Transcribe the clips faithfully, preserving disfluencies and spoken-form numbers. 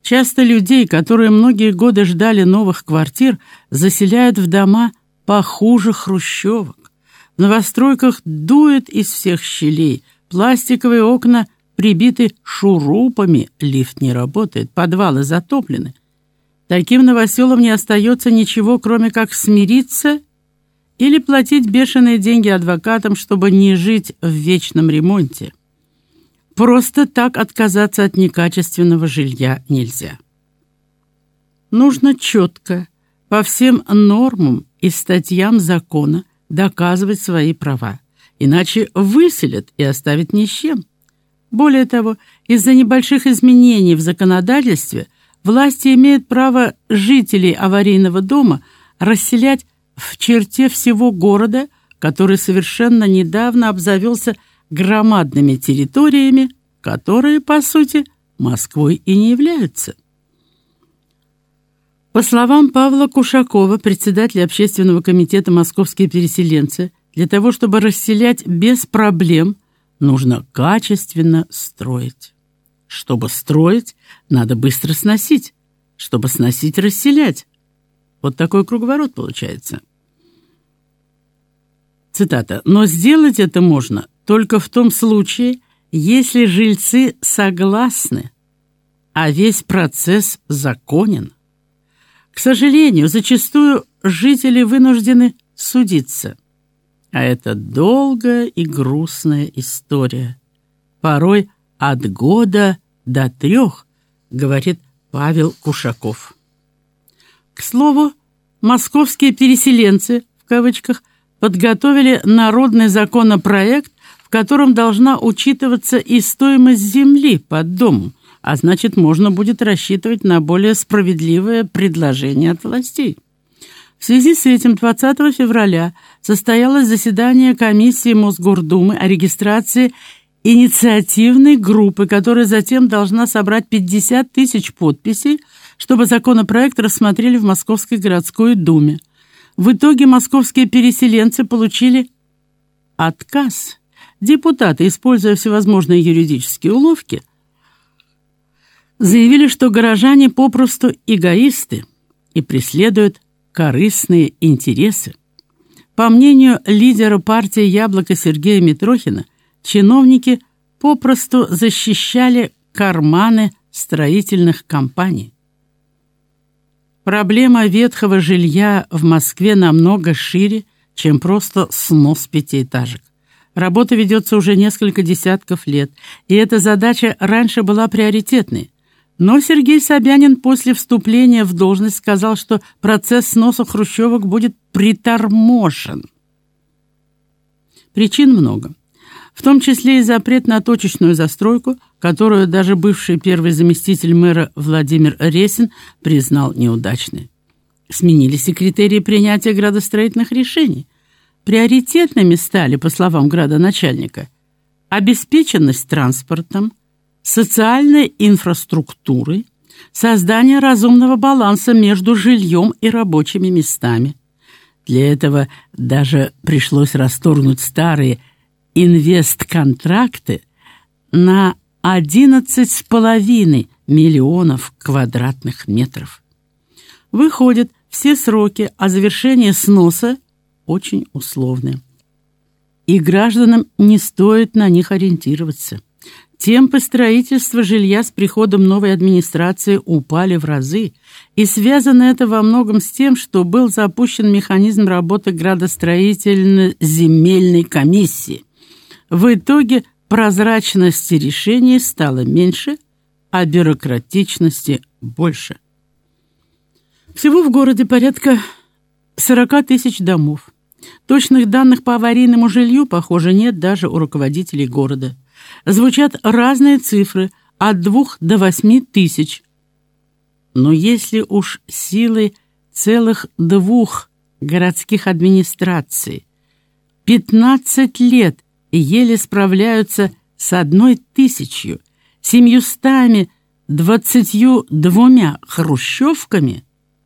Часто людей, которые многие годы ждали новых квартир, заселяют в дома похуже хрущевок. В новостройках дует из всех щелей, пластиковые окна прибиты шурупами, лифт не работает, подвалы затоплены. Таким новоселам не остается ничего, кроме как смириться или платить бешеные деньги адвокатам, чтобы не жить в вечном ремонте. Просто так отказаться от некачественного жилья нельзя. Нужно четко, по всем нормам и статьям закона доказывать свои права, иначе выселят и оставят ни с чем. Более того, из-за небольших изменений в законодательстве власти имеют право жителей аварийного дома расселять в черте всего города, который совершенно недавно обзавелся громадными территориями, которые, по сути, Москвой и не являются. По словам Павла Кушакова, председателя общественного комитета «Московские переселенцы», для того, чтобы расселять без проблем, нужно качественно строить. Чтобы строить, надо быстро сносить. Чтобы сносить, расселять. Вот такой круговорот получается. Цитата. «Но сделать это можно только в том случае, если жильцы согласны, а весь процесс законен. К сожалению, зачастую жители вынуждены судиться. А это долгая и грустная история. Порой от года до трех», говорит Павел Кушаков. К слову, «московские переселенцы» в кавычках подготовили народный законопроект, в котором должна учитываться и стоимость земли под домом, а значит, можно будет рассчитывать на более справедливое предложение от властей. В связи с этим двадцатого февраля состоялось заседание комиссии Мосгордумы о регистрации инициативной группы, которая затем должна собрать пятьдесят тысяч подписей, чтобы законопроект рассмотрели в Московской городской думе. В итоге московские переселенцы получили отказ. Депутаты, используя всевозможные юридические уловки, заявили, что горожане попросту эгоисты и преследуют корыстные интересы. По мнению лидера партии «Яблоко» Сергея Митрохина, чиновники попросту защищали карманы строительных компаний. Проблема ветхого жилья в Москве намного шире, чем просто снос пятиэтажек. Работа ведется уже несколько десятков лет, и эта задача раньше была приоритетной. Но Сергей Собянин после вступления в должность сказал, что процесс сноса хрущевок будет приторможен. Причин много, в том числе и запрет на точечную застройку, которую даже бывший первый заместитель мэра Владимир Ресин признал неудачной. Сменились и критерии принятия градостроительных решений. Приоритетными стали, по словам градоначальника, обеспеченность транспортом, социальной инфраструктурой, создание разумного баланса между жильем и рабочими местами. Для этого даже пришлось расторгнуть старые инвестконтракты на одиннадцать с половиной миллионов квадратных метров. Выходит, все сроки о завершении сноса очень условны. И гражданам не стоит на них ориентироваться. Темпы строительства жилья с приходом новой администрации упали в разы, и связано это во многом с тем, что был запущен механизм работы градостроительно-земельной комиссии. В итоге прозрачности решений стало меньше, а бюрократичности больше. Всего в городе порядка сорок тысяч домов. Точных данных по аварийному жилью, похоже, нет даже у руководителей города. Звучат разные цифры от двух до восьми тысяч. Но если уж силой целых двух городских администраций пятнадцать лет еле справляются с одной тысячью, семьюстами двадцатью двумя хрущевками,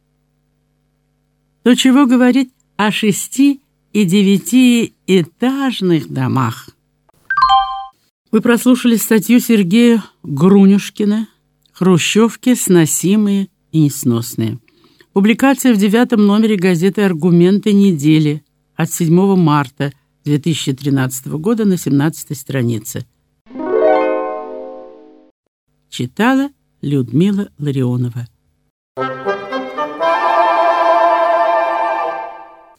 то чего говорить о шести и девятиэтажных домах? Вы прослушали статью Сергея Грунюшкина Хрущевки сносимые и несносные. Публикация в девятом номере газеты «Аргументы недели» от седьмого марта две тысячи тринадцатого года на семнадцатой странице. Читала Людмила Ларионова.